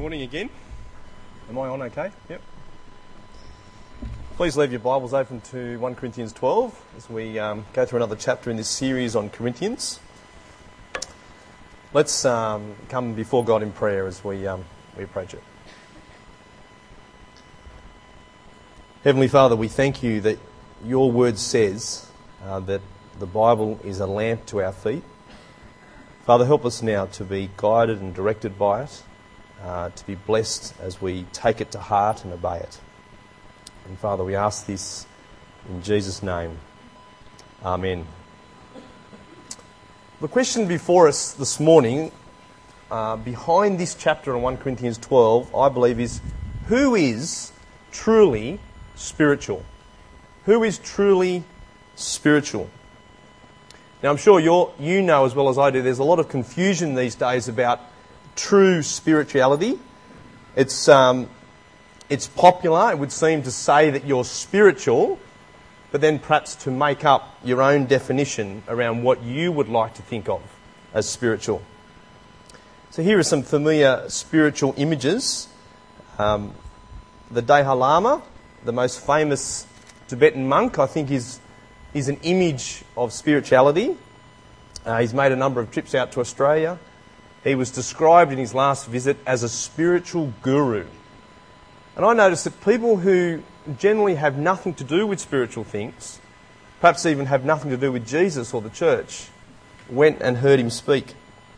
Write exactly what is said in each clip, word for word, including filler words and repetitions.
Morning again. Am I on okay? Yep. Please leave your Bibles open to First Corinthians twelve as we um, go through another chapter in this series on Corinthians. Let's um, come before God in prayer as we um, we approach it. Heavenly Father, we thank you that your word says uh, that the Bible is a lamp to our feet. Father, help us now to be guided and directed by it, uh, to be blessed as we take it to heart and obey it. And Father, we ask this in Jesus' name. Amen. The question before us this morning, uh, behind this chapter in First Corinthians twelve, I believe is, who is truly spiritual? Who is truly spiritual? Now, I'm sure you're, you know as well as I do, there's a lot of confusion these days about true spirituality. It's um, it's popular, it would seem, to say that you're spiritual, but then perhaps to make up your own definition around what you would like to think of as spiritual. So here are some familiar spiritual images. Um, the Dalai Lama, the most famous Tibetan monk, I think is is an image of spirituality. Uh, he's made a number of trips out to Australia. He was described in his last visit as a spiritual guru. And I noticed that people who generally have nothing to do with spiritual things, perhaps even have nothing to do with Jesus or the church, went and heard him speak.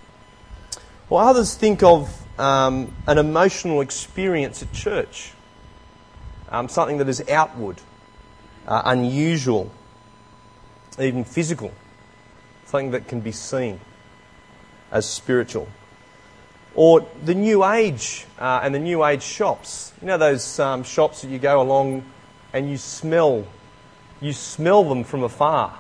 Or others think of um, an emotional experience at church, um, something that is outward, uh, unusual, even physical, something that can be seen as spiritual. Or the New Age uh, and the New Age shops. You know those um, shops that you go along and you smell, you smell them from afar.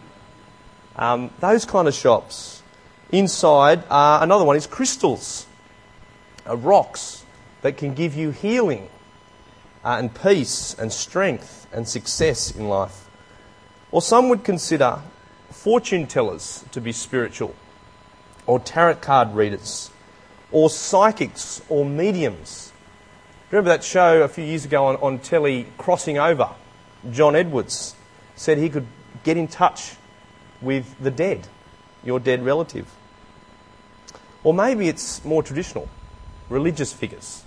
Um, those kind of shops. Inside, uh, another one is crystals, uh, rocks that can give you healing uh, and peace and strength and success in life. Or some would consider fortune tellers to be spiritual, or tarot card readers, or psychics or mediums. Remember that show a few years ago on, on telly, Crossing Over? John Edwards said he could get in touch with the dead, your dead relative. Or maybe it's more traditional, religious figures,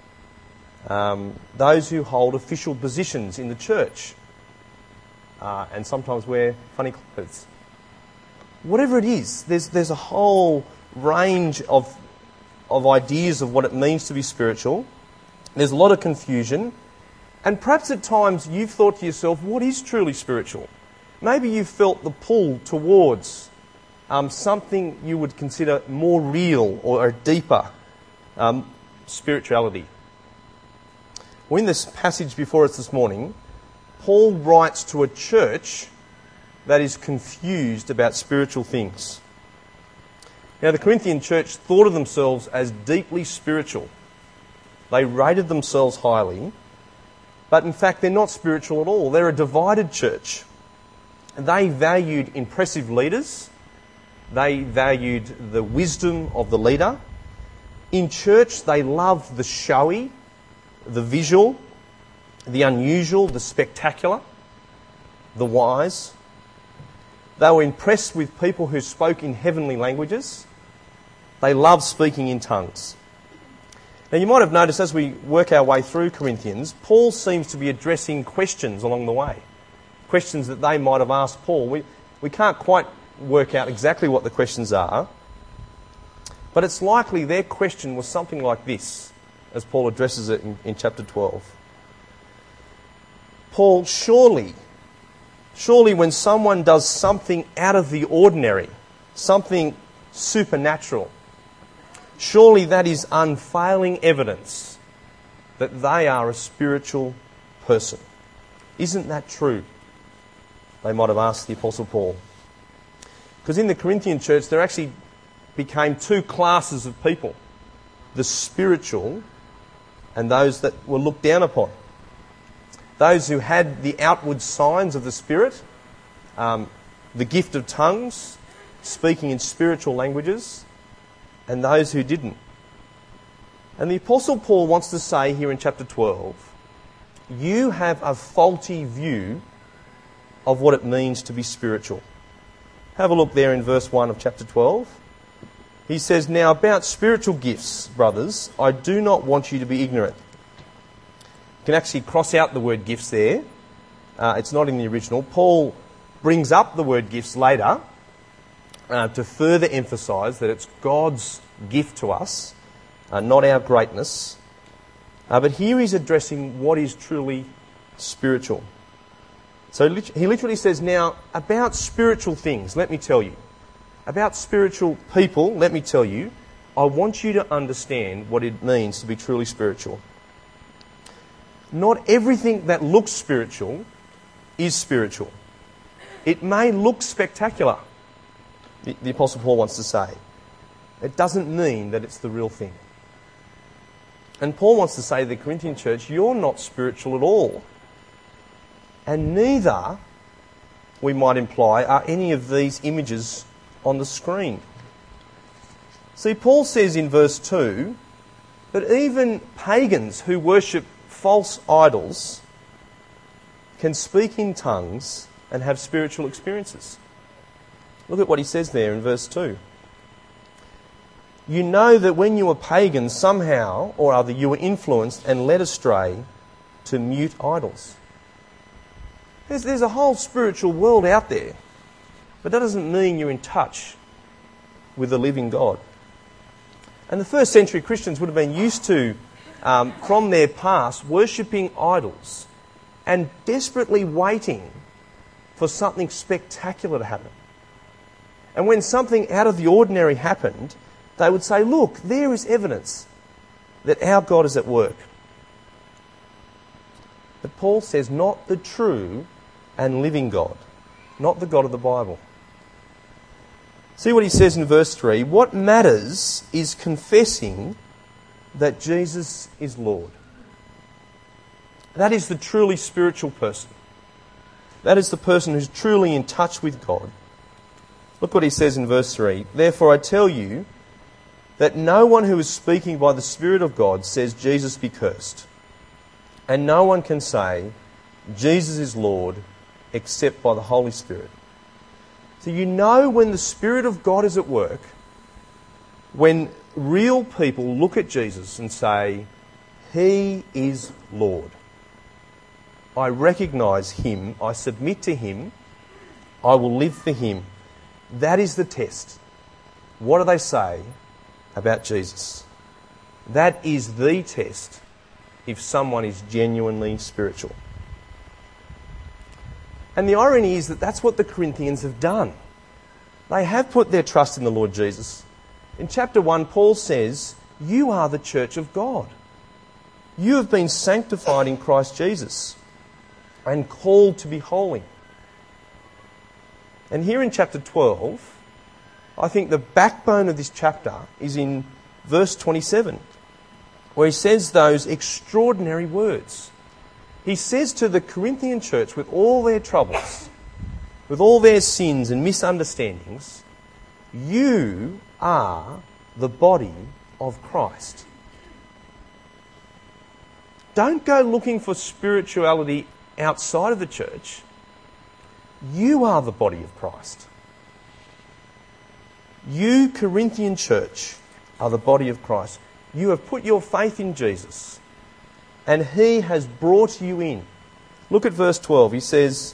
um, those who hold official positions in the church, Uh, and sometimes wear funny clothes. Whatever it is, there's there's a whole range of of ideas of what it means to be spiritual. There's a lot of confusion, and perhaps at times you've thought to yourself, what is truly spiritual? Maybe you've felt the pull towards um, something you would consider more real or a deeper um, spirituality. Well, in this passage before us this morning, Paul writes to a church that is confused about spiritual things. Now, the Corinthian church thought of themselves as deeply spiritual. They rated themselves highly, but in fact they're not spiritual at all. They're a divided church. They valued impressive leaders. They valued the wisdom of the leader. In church, they loved the showy, the visual, the unusual, the spectacular, the wise. They were impressed with people who spoke in heavenly languages. They loved speaking in tongues. Now, you might have noticed as we work our way through Corinthians, Paul seems to be addressing questions along the way. Questions that they might have asked Paul. We, we can't quite work out exactly what the questions are, but it's likely their question was something like this, as Paul addresses it in, in chapter twelve. Paul, surely, surely when someone does something out of the ordinary, something supernatural, surely that is unfailing evidence that they are a spiritual person. Isn't that true? They might have asked the Apostle Paul. Because in the Corinthian church there actually became two classes of people, the spiritual and those that were looked down upon. Those who had the outward signs of the Spirit, um, the gift of tongues, speaking in spiritual languages, and those who didn't. And the Apostle Paul wants to say here in chapter twelve, you have a faulty view of what it means to be spiritual. Have a look there in verse one of chapter twelve. He says, now about spiritual gifts, brothers, I do not want you to be ignorant. You can actually cross out the word gifts there. Uh, it's not in the original. Paul brings up the word gifts later uh, to further emphasise that it's God's gift to us, uh, not our greatness. Uh, but here he's addressing what is truly spiritual. So he literally says, now, about spiritual things, let me tell you. About spiritual people, let me tell you, I want you to understand what it means to be truly spiritual. Not everything that looks spiritual is spiritual. It may look spectacular, the, the Apostle Paul wants to say. It doesn't mean that it's the real thing. And Paul wants to say to the Corinthian church, you're not spiritual at all. And neither, we might imply, are any of these images on the screen. See, Paul says in verse two that even pagans who worship false idols can speak in tongues and have spiritual experiences. Look at what he says there in verse two. You know that when you were pagans, somehow or other you were influenced and led astray to mute idols. There's, there's a whole spiritual world out there, but that doesn't mean you're in touch with the living God. And the first century Christians would have been used to, um, from their past, worshipping idols and desperately waiting for something spectacular to happen. And when something out of the ordinary happened, they would say, look, there is evidence that our God is at work. But Paul says, not the true and living God, not the God of the Bible. See what he says in verse three. What matters is confessing that Jesus is Lord. That is the truly spiritual person. That is the person who's truly in touch with God. Look what he says in verse three. Therefore I tell you that no one who is speaking by the Spirit of God says Jesus be cursed. And no one can say Jesus is Lord except by the Holy Spirit. So you know when the Spirit of God is at work, when real people look at Jesus and say, He is Lord. I recognise Him, I submit to Him, I will live for Him. That is the test. What do they say about Jesus? That is the test if someone is genuinely spiritual. And the irony is that that's what the Corinthians have done. They have put their trust in the Lord Jesus. In chapter one, Paul says, you are the church of God. You have been sanctified in Christ Jesus and called to be holy. And here in chapter twelve, I think the backbone of this chapter is in verse twenty-seven, where he says those extraordinary words. He says to the Corinthian church, with all their troubles, with all their sins and misunderstandings, you are the body of Christ. Don't go looking for spirituality outside of the church. You are the body of Christ. You, Corinthian church, are the body of Christ. You have put your faith in Jesus, and He has brought you in. Look at verse twelve. He says,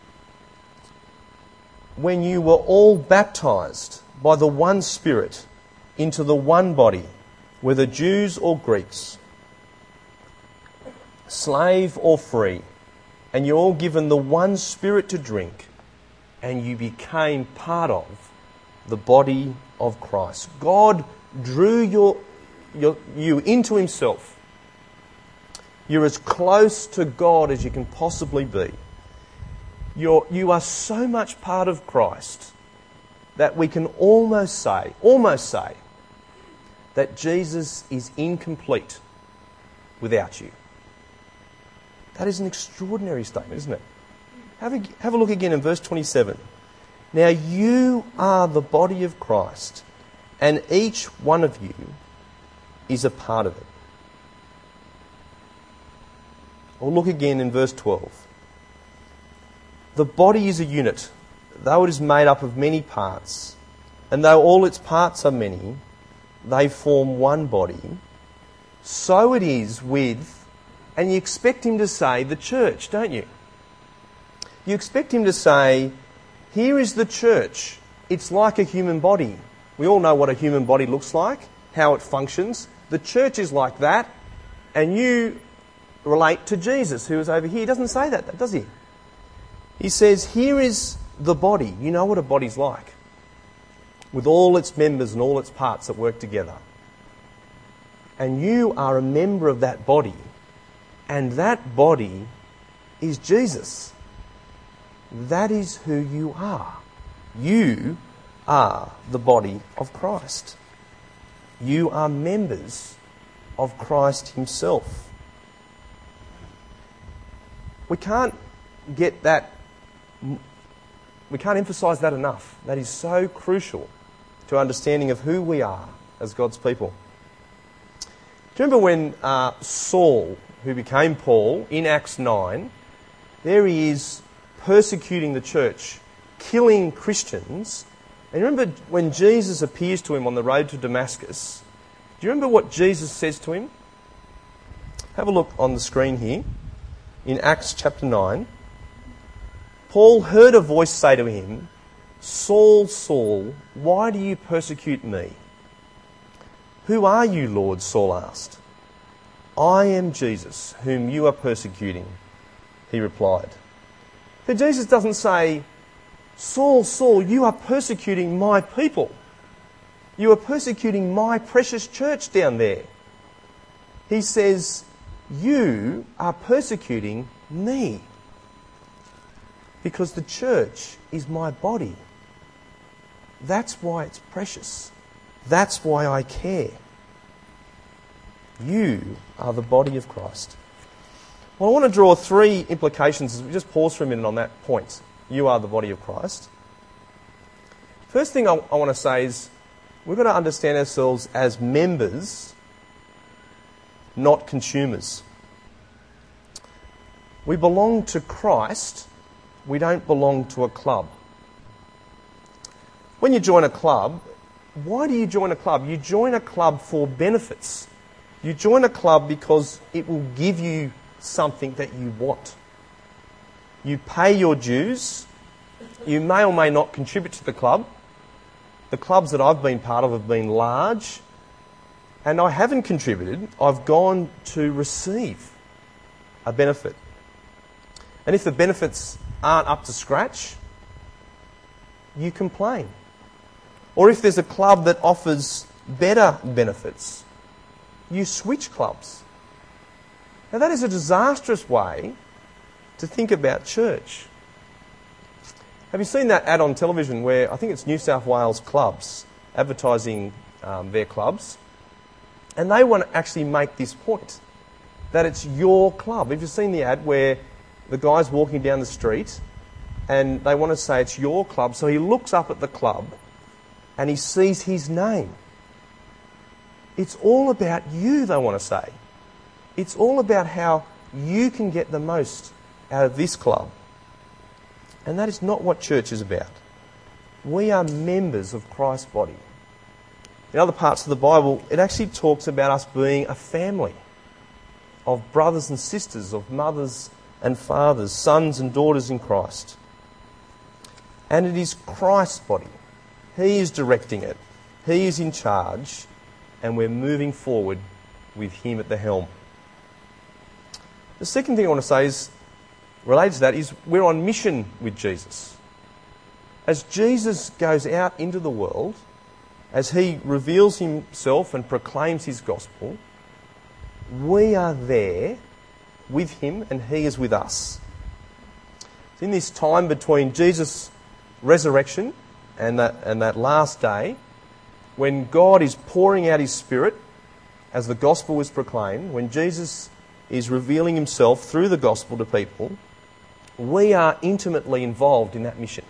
when you were all baptised by the one Spirit into the one body, whether Jews or Greeks, slave or free, and you're all given the one Spirit to drink, and you became part of the body of Christ. God drew your, your, you into Himself. You're as close to God as you can possibly be. You're, you are so much part of Christ that we can almost say, almost say, that Jesus is incomplete without you. That is an extraordinary statement, isn't it? Have a, have a look again in verse twenty-seven. Now you are the body of Christ, and each one of you is a part of it. Or look again in verse twelve. The body is a unit, though it is made up of many parts, and though all its parts are many, they form one body. So it is with, and you expect him to say, the church, don't you? You expect him to say, here is the church. It's like a human body. We all know what a human body looks like, how it functions. The church is like that, and you relate to Jesus, who is over here. He doesn't say that, does he? He says, here is the body. You know what a body's like, with all its members and all its parts that work together. And you are a member of that body, and that body is Jesus. That is who you are. You are the body of Christ. You are members of Christ himself. We can't get that, we can't emphasise that enough. That is so crucial to understanding of who we are as God's people. Do you remember when uh, Saul, who became Paul, in Acts nine, there he is persecuting the church, killing Christians. And remember when Jesus appears to him on the road to Damascus, do you remember what Jesus says to him? Have a look on the screen here. In Acts chapter nine, Paul heard a voice say to him, Saul, Saul, why do you persecute me? Who are you, Lord? Saul asked. I am Jesus, whom you are persecuting, he replied. But Jesus doesn't say, Saul, Saul, you are persecuting my people. You are persecuting my precious church down there. He says, you are persecuting me. Because the church is my body. That's why it's precious. That's why I care. You are the body of Christ. Well, I want to draw three implications as we just pause for a minute on that point. You are the body of Christ. First thing I, I want to say is we've got to understand ourselves as members, not consumers. We belong to Christ. We don't belong to a club. When you join a club, why do you join a club? You join a club for benefits. You join a club because it will give you something that you want. You pay your dues. You may or may not contribute to the club. The clubs that I've been part of have been large, and I haven't contributed. I've gone to receive a benefit. And if the benefits aren't up to scratch, you complain. Or if there's a club that offers better benefits, you switch clubs. Now that is a disastrous way to think about church. Have you seen that ad on television where, I think it's New South Wales clubs, advertising um, their clubs, and they want to actually make this point, that it's your club. Have you seen the ad where the guy's walking down the street and they want to say it's your club, so he looks up at the club and he sees his name. It's all about you, they want to say. It's all about how you can get the most out of this club. And that is not what church is about. We are members of Christ's body. In other parts of the Bible, it actually talks about us being a family of brothers and sisters, of mothers and fathers, sons and daughters in Christ. And it is Christ's body. He is directing it. He is in charge. And we're moving forward with him at the helm. The second thing I want to say is, related to that, is we're on mission with Jesus. As Jesus goes out into the world, as he reveals himself and proclaims his gospel, we are there with him and he is with us. It's in this time between Jesus' resurrection and that, and that last day, when God is pouring out his Spirit as the gospel is proclaimed, when Jesus is revealing himself through the gospel to people, we are intimately involved in that mission.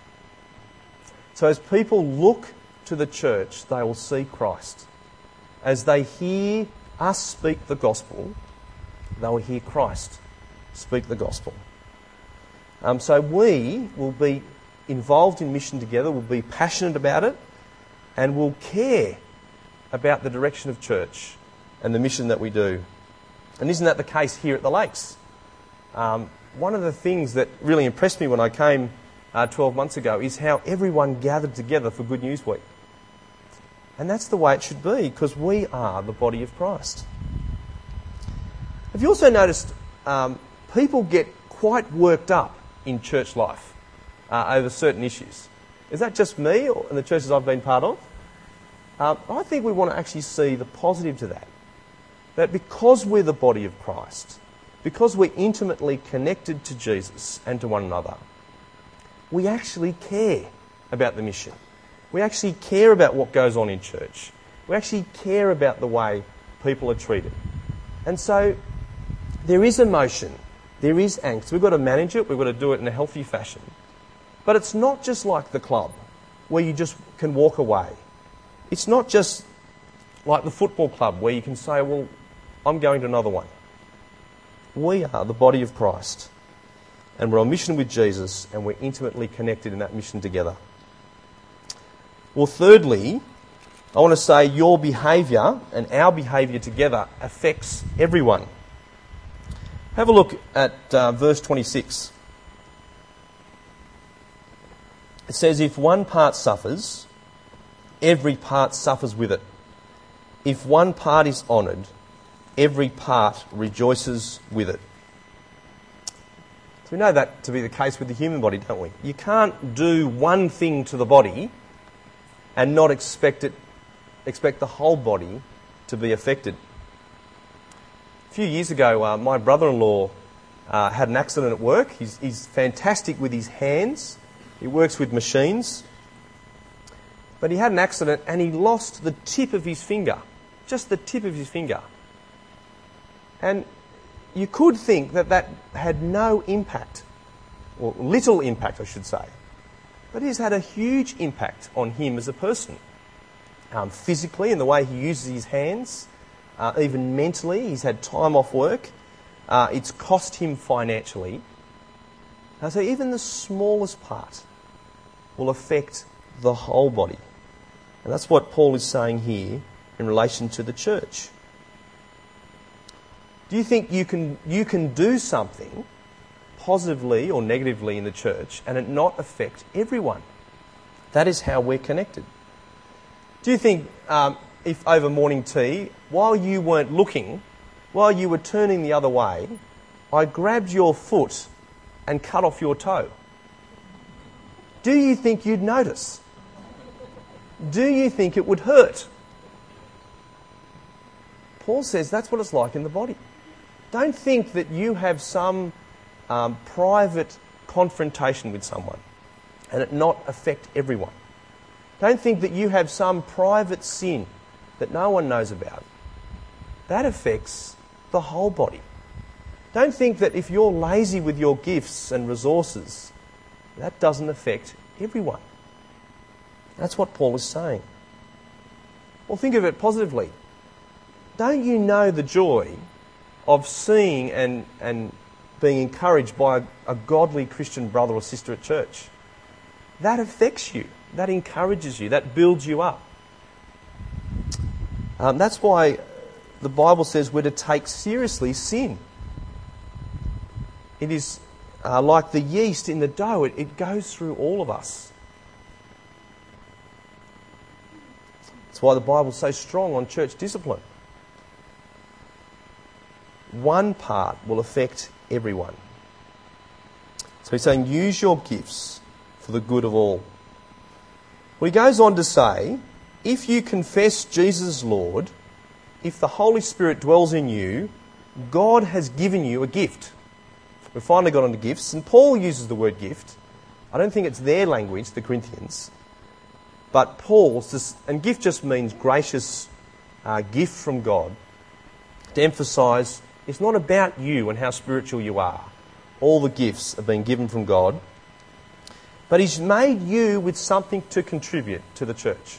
So as people look to the church, they will see Christ. As they hear us speak the gospel, they will hear Christ. speak the gospel. Um, so we will be involved in mission together, we'll be passionate about it, and we'll care about the direction of church and the mission that we do. And isn't that the case here at the Lakes? Um, one of the things that really impressed me when I came uh, twelve months ago is how everyone gathered together for Good News Week. And that's the way it should be, because we are the body of Christ. Have you also noticed um, people get quite worked up in church life uh, over certain issues? Is that just me or in the churches I've been part of? Um, I think we want to actually see the positive to that. That because we're the body of Christ, because we're intimately connected to Jesus and to one another, we actually care about the mission. We actually care about what goes on in church. We actually care about the way people are treated. And so there is emotion, there is angst. We've got to manage it, we've got to do it in a healthy fashion. But it's not just like the club, where you just can walk away. It's not just like the football club, where you can say, well, I'm going to another one. We are the body of Christ, and we're on mission with Jesus, and we're intimately connected in that mission together. Well, thirdly, I want to say your behaviour and our behaviour together affects everyone. Have a look at uh, verse twenty-six. It says, if one part suffers, every part suffers with it. If one part is honoured, every part rejoices with it. So we know that to be the case with the human body, don't we? You can't do one thing to the body and not expect it, expect the whole body to be affected. A few years ago, uh, my brother-in-law uh, had an accident at work. He's, he's fantastic with his hands. He works with machines. But he had an accident and he lost the tip of his finger. Just the tip of his finger. And you could think that that had no impact, or little impact, I should say. But it has had a huge impact on him as a person. Um, physically, in the way he uses his hands, uh, even mentally, he's had time off work. Uh, it's cost him financially. Uh, so even the smallest part will affect the whole body. And that's what Paul is saying here in relation to the church. Do you think you can you can do something positively or negatively in the church and it not affect everyone? That is how we're connected. Do you think um, if over morning tea, while you weren't looking, while you were turning the other way, I grabbed your foot and cut off your toe, do you think you'd notice? Do you think it would hurt? Paul says that's what it's like in the body. Don't think that you have some um, private confrontation with someone and it not affect everyone. Don't think that you have some private sin that no one knows about. That affects the whole body. Don't think that if you're lazy with your gifts and resources, that doesn't affect everyone. That's what Paul is saying. Well, think of it positively. Don't you know the joy of seeing and, and being encouraged by a, a godly Christian brother or sister at church? That affects you. That encourages you. That builds you up. Um, that's why the Bible says we're to take seriously sin. It is uh, like the yeast in the dough. It, it goes through all of us. That's why the Bible's so strong on church discipline. One part will affect everyone. So he's saying, use your gifts for the good of all. Well, he goes on to say, if you confess Jesus as Lord, if the Holy Spirit dwells in you, God has given you a gift. We've finally got on to gifts, and Paul uses the word gift. I don't think it's their language, the Corinthians. But Paul's, and gift just means gracious uh, gift from God, to emphasise it's not about you and how spiritual you are. All the gifts are being given from God. But he's made you with something to contribute to the church.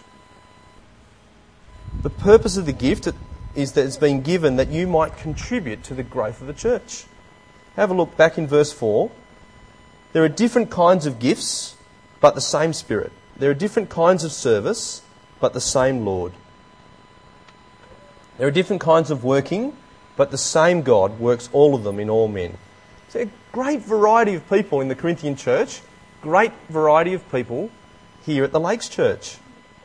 The purpose of the gift is that it's been given that you might contribute to the growth of the church. Have a look back in verse four. There are different kinds of gifts, but the same Spirit. There are different kinds of service, but the same Lord. There are different kinds of working, but the same God works all of them in all men. So a great variety of people in the Corinthian church, great variety of people here at the Lakes Church.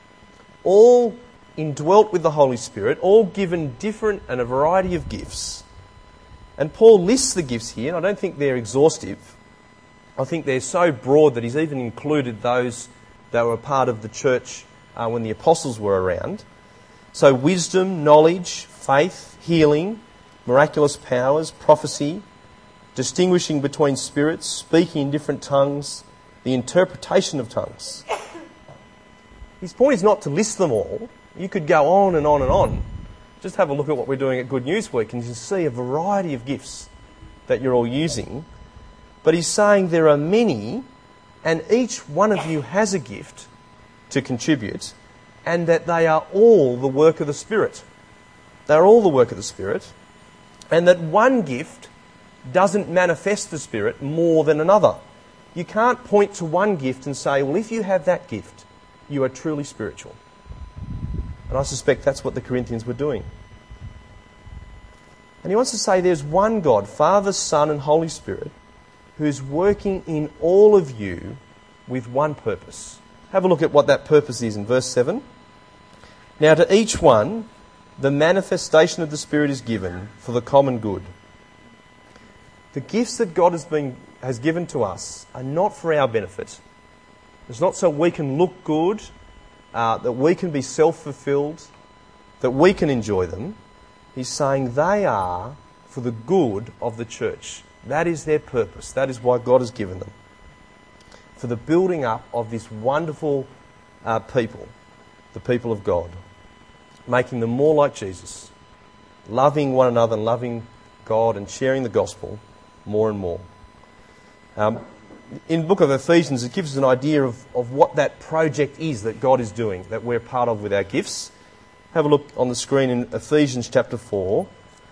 All indwelt with the Holy Spirit, all given different and a variety of gifts. And Paul lists the gifts here, and I don't think they're exhaustive. I think they're so broad that he's even included those that were part of the church uh, when the apostles were around. So wisdom, knowledge, faith, healing, miraculous powers, prophecy, distinguishing between spirits, speaking in different tongues, the interpretation of tongues. His point is not to list them all. You could go on and on and on. Just have a look at what we're doing at Good News Week and you can see a variety of gifts that you're all using. But he's saying there are many and each one of you has a gift to contribute and that they are all the work of the Spirit. They're all the work of the Spirit and that one gift doesn't manifest the Spirit more than another. You can't point to one gift and say, well, if you have that gift, you are truly spiritual. And I suspect that's what the Corinthians were doing. And he wants to say there's one God, Father, Son and Holy Spirit, who's working in all of you with one purpose. Have a look at what that purpose is in verse seven. Now to each one, the manifestation of the Spirit is given for the common good. The gifts that God has been has given to us are not for our benefit. It's not so we can look good, uh, that we can be self-fulfilled, that we can enjoy them. He's saying they are for the good of the church. That is their purpose. That is why God has given them. For the building up of this wonderful uh, people, the people of God. Making them more like Jesus. Loving one another and loving God and sharing the gospel more and more. Um, in the book of Ephesians, it gives us an idea of, of what that project is that God is doing, that we're part of with our gifts. Have a look on the screen in Ephesians chapter four.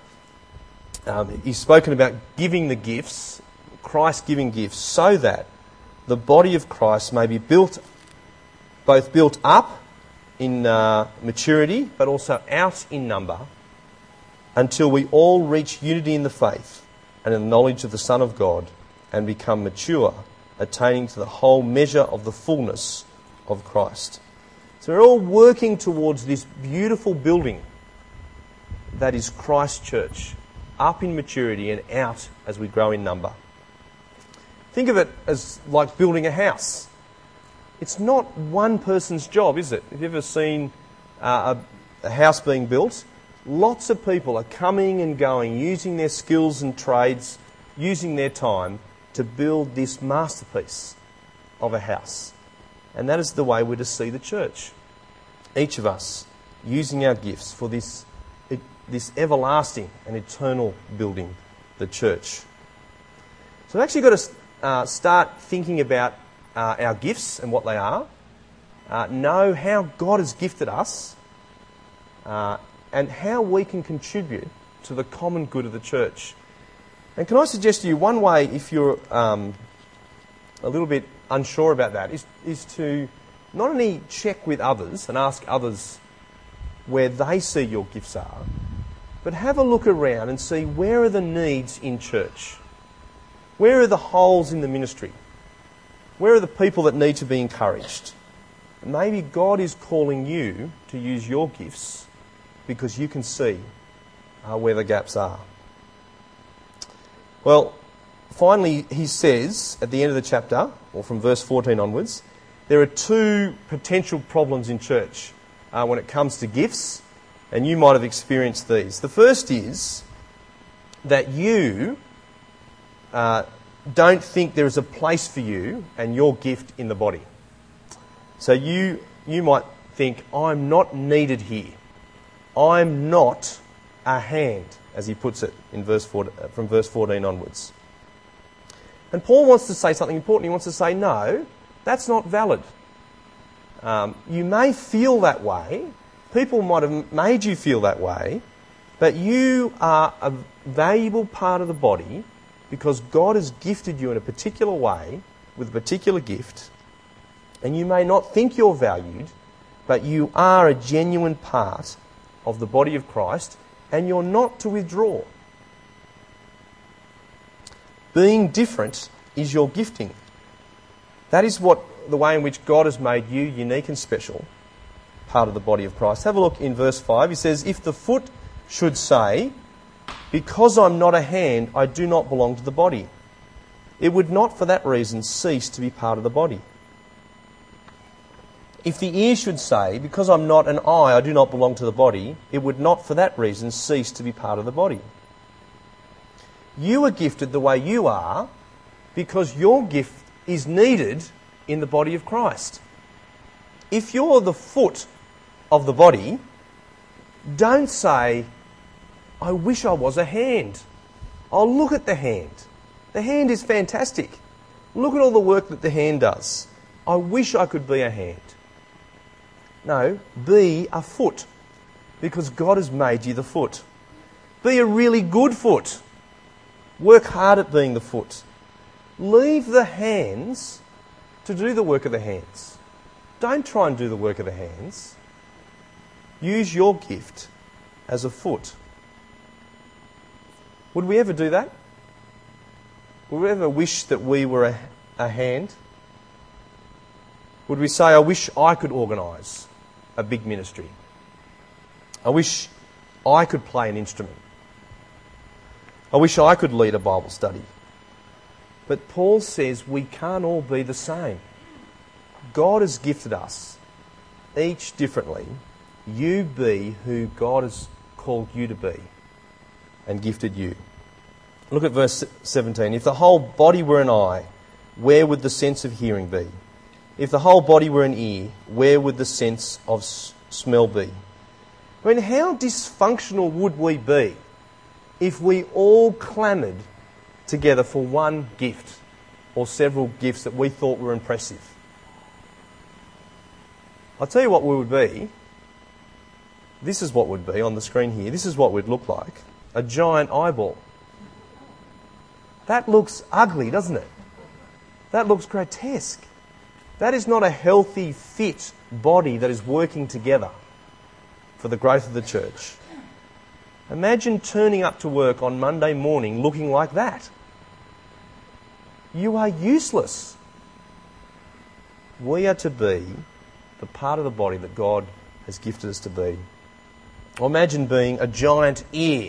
Um, he's spoken about giving the gifts, Christ giving gifts, so that the body of Christ may be built, both built up in uh, maturity, but also out in number, until we all reach unity in the faith and in the knowledge of the Son of God, and become mature, attaining to the whole measure of the fullness of Christ. So we're all working towards this beautiful building that is Christ Church, up in maturity and out as we grow in number. Think of it as like building a house. It's not one person's job, is it? Have you ever seen uh, a, a house being built? Lots of people are coming and going, using their skills and trades, using their time to build this masterpiece of a house. And that is the way we're to see the church. Each of us using our gifts for this, this everlasting and eternal building, the church. So we've actually got to uh, start thinking about uh, our gifts and what they are, uh, know how God has gifted us, uh, and how we can contribute to the common good of the church. And can I suggest to you one way, if you're um, a little bit unsure about that, is, is to not only check with others and ask others where they see your gifts are, but have a look around and see where are the needs in church? Where are the holes in the ministry? Where are the people that need to be encouraged? Maybe God is calling you to use your gifts because you can see uh, where the gaps are. Well, finally, he says at the end of the chapter, or from verse fourteen onwards, there are two potential problems in church uh, when it comes to gifts, and you might have experienced these. The first is that you uh, don't think there is a place for you and your gift in the body. So you you might think, I'm not needed here. I'm not a hand, as he puts it in verse four, from verse fourteen onwards. And Paul wants to say something important. He wants to say, no, that's not valid. Um, you may feel that way. People might have made you feel that way. But you are a valuable part of the body because God has gifted you in a particular way, with a particular gift, and you may not think you're valued, but you are a genuine part of the body of Christ, and you're not to withdraw. Being different is your gifting. That is what the way in which God has made you unique and special, part of the body of Christ. Have a look in verse five. He says, if the foot should say, because I'm not a hand, I do not belong to the body, it would not for that reason cease to be part of the body. If the ear should say, because I'm not an eye, I do not belong to the body, it would not for that reason cease to be part of the body. You are gifted the way you are because your gift is needed in the body of Christ. If you're the foot of the body, don't say, I wish I was a hand. Oh, look at the hand. The hand is fantastic. Look at all the work that the hand does. I wish I could be a hand. No, be a foot, because God has made you the foot. Be a really good foot. Work hard at being the foot. Leave the hands to do the work of the hands. Don't try and do the work of the hands. Use your gift as a foot. Would we ever do that? Would we ever wish that we were a, a hand? Would we say, I wish I could organise a big ministry? I wish I could play an instrument. I wish I could lead a Bible study. But Paul says we can't all be the same. God has gifted us, each differently. You be who God has called you to be and gifted you. Look at verse seventeen. If the whole body were an eye, where would the sense of hearing be? If the whole body were an ear, where would the sense of s- smell be? I mean, how dysfunctional would we be if we all clamoured together for one gift or several gifts that we thought were impressive? I'll tell you what we would be. This is what would be on the screen here. This is what we'd look like. A giant eyeball. That looks ugly, doesn't it? That looks grotesque. That is not a healthy, fit body that is working together for the growth of the church. Imagine turning up to work on Monday morning looking like that. You are useless. We are to be the part of the body that God has gifted us to be. Or imagine being a giant ear.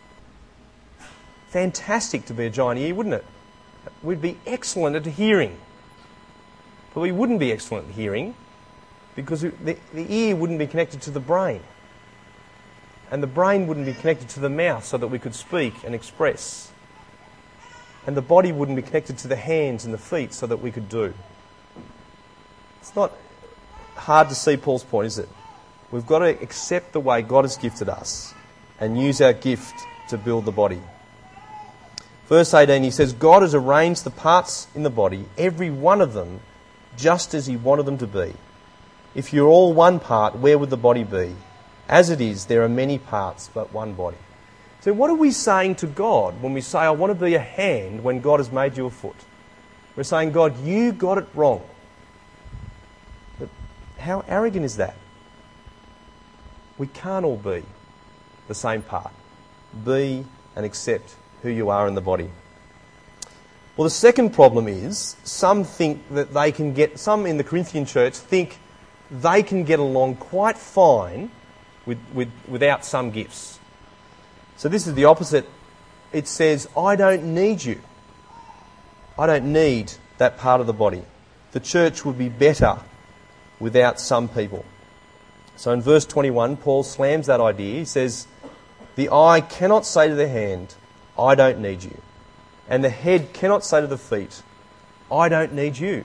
Fantastic to be a giant ear, wouldn't it? We'd be excellent at hearing. But we wouldn't be excellent at hearing because the, the ear wouldn't be connected to the brain. And the brain wouldn't be connected to the mouth so that we could speak and express. And the body wouldn't be connected to the hands and the feet so that we could do. It's not hard to see Paul's point, is it? We've got to accept the way God has gifted us and use our gift to build the body. Verse eighteen, he says, God has arranged the parts in the body, every one of them, just as he wanted them to be. If you're all one part, where would the body be? As it is, there are many parts, but one body. So what are we saying to God when we say, I want to be a hand when God has made you a foot? We're saying, God, you got it wrong. But how arrogant is that? We can't all be the same part. Be and accept who you are in the body. Well, the second problem is some think that they can get, some in the Corinthian church think they can get along quite fine with, with, without some gifts. So this is the opposite. It says, I don't need you. I don't need that part of the body. The church would be better without some people. So in verse twenty-one, Paul slams that idea. He says, the eye cannot say to the hand, I don't need you. And the head cannot say to the feet, I don't need you.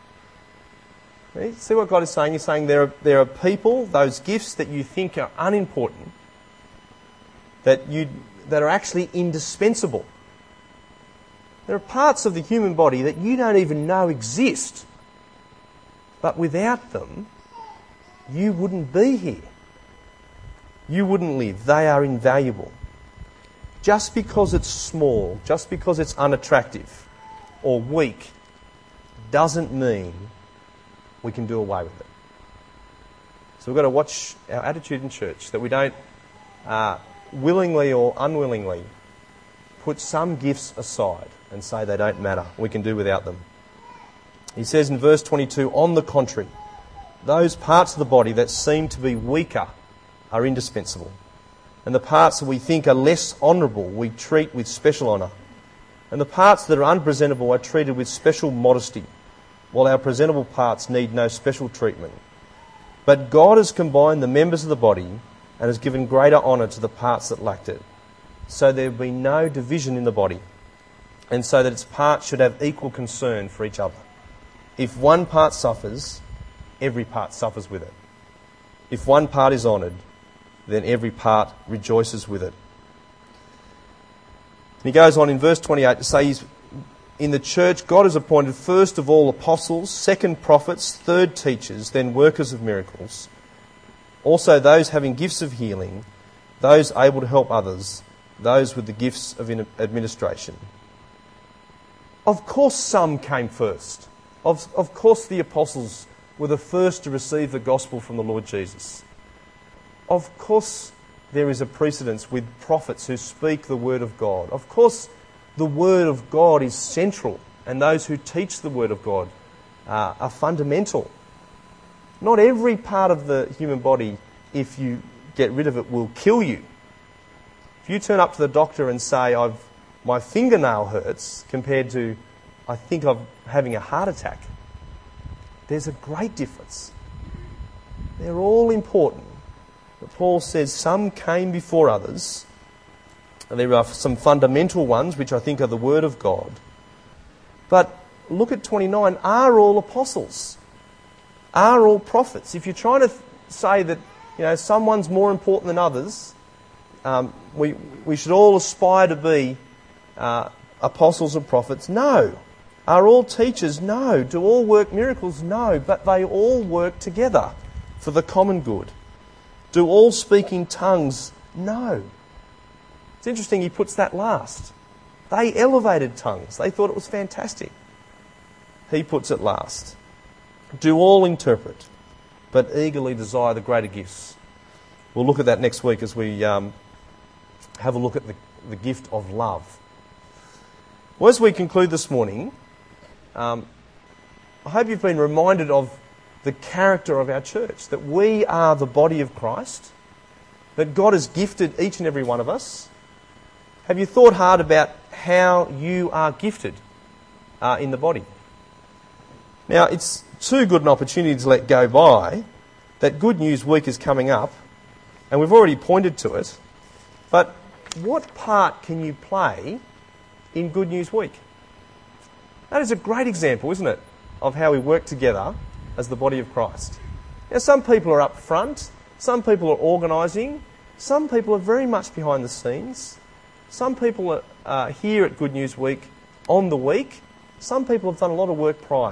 See what God is saying? He's saying there are, there are people, those gifts that you think are unimportant, that, you, that are actually indispensable. There are parts of the human body that you don't even know exist. But without them, you wouldn't be here. You wouldn't live. They are invaluable. just because it's small, just because it's unattractive or weak, doesn't mean we can do away with it. So we've got to watch our attitude in church, that we don't uh, willingly or unwillingly put some gifts aside and say they don't matter. We can do without them. He says in verse twenty-two, on the contrary, those parts of the body that seem to be weaker are indispensable. And the parts that we think are less honourable we treat with special honour. And the parts that are unpresentable are treated with special modesty, while our presentable parts need no special treatment. But God has combined the members of the body and has given greater honour to the parts that lacked it, so there will be no division in the body, and so that its parts should have equal concern for each other. If one part suffers, every part suffers with it. If one part is honoured, then every part rejoices with it. And he goes on in verse twenty-eight to say he's, in the church God has appointed first of all apostles, second prophets, third teachers, then workers of miracles. Also those having gifts of healing, those able to help others, those with the gifts of administration. Of course some came first. Of, of course the apostles were the first to receive the gospel from the Lord Jesus. Of course there is a precedence with prophets who speak the word of God. Of course the word of God is central, and those who teach the word of God uh, are fundamental. Not every part of the human body, if you get rid of it, will kill you. If you turn up to the doctor and say, I've, my fingernail hurts, compared to, I think I'm having a heart attack, there's a great difference. They're all important. But Paul says some came before others. And there are some fundamental ones, which I think are the Word of God. But look at twenty-nine. Are all apostles? Are all prophets? If you're trying to th- say that, you know, someone's more important than others, um, we we should all aspire to be uh, apostles and prophets. No. Are all teachers? No. Do all work miracles? No. But they all work together for the common good. Do all speak in tongues? No. It's interesting he puts that last. They elevated tongues. They thought it was fantastic. He puts it last. Do all interpret, but eagerly desire the greater gifts. We'll look at that next week as we um, have a look at the, the gift of love. Well, as we conclude this morning, um, I hope you've been reminded of the character of our church, that we are the body of Christ, that God has gifted each and every one of us. Have you thought hard about how you are gifted uh, in the body? Now, it's too good an opportunity to let go by that Good News Week is coming up, and we've already pointed to it, but what part can you play in Good News Week? That is a great example, isn't it, of how we work together as the body of Christ. Now, some people are up front, some people are organising, some people are very much behind the scenes. Some people are uh, here at Good News Week on the week. Some people have done a lot of work prior.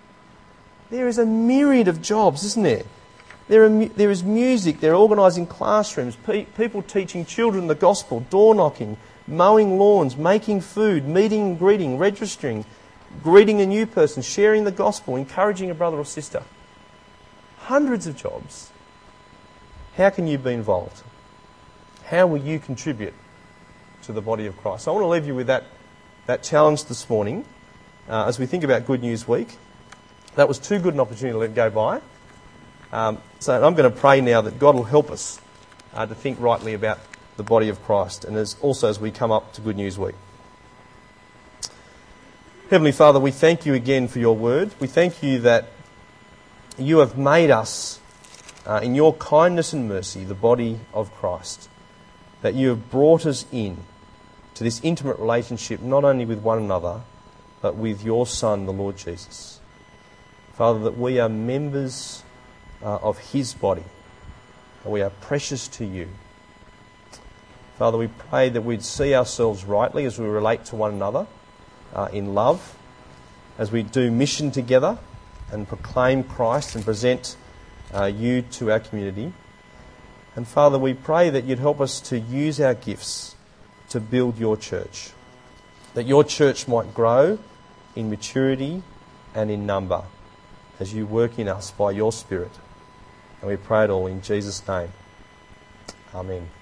There is a myriad of jobs, isn't there? There, are, there is music, they're organising classrooms, pe- people teaching children the gospel, door knocking, mowing lawns, making food, meeting and greeting, registering, greeting a new person, sharing the gospel, encouraging a brother or sister. Hundreds of jobs. How can you be involved? How will you contribute to the body of Christ? So I want to leave you with that, that challenge this morning uh, as we think about Good News Week. That was too good an opportunity to let go by. Um, so I'm going to pray now that God will help us uh, to think rightly about the body of Christ, and as also as we come up to Good News Week. Heavenly Father, we thank you again for your word. We thank you that you have made us, uh, in your kindness and mercy, the body of Christ. That you have brought us in to this intimate relationship, not only with one another, but with your Son, the Lord Jesus. Father, that we are members uh, of his body, and we are precious to you. Father, we pray that we'd see ourselves rightly as we relate to one another uh, in love, as we do mission together and proclaim Christ and present uh, you to our community. And Father, we pray that you'd help us to use our gifts to build your church, that your church might grow in maturity and in number as you work in us by your Spirit. And we pray it all in Jesus' name. Amen.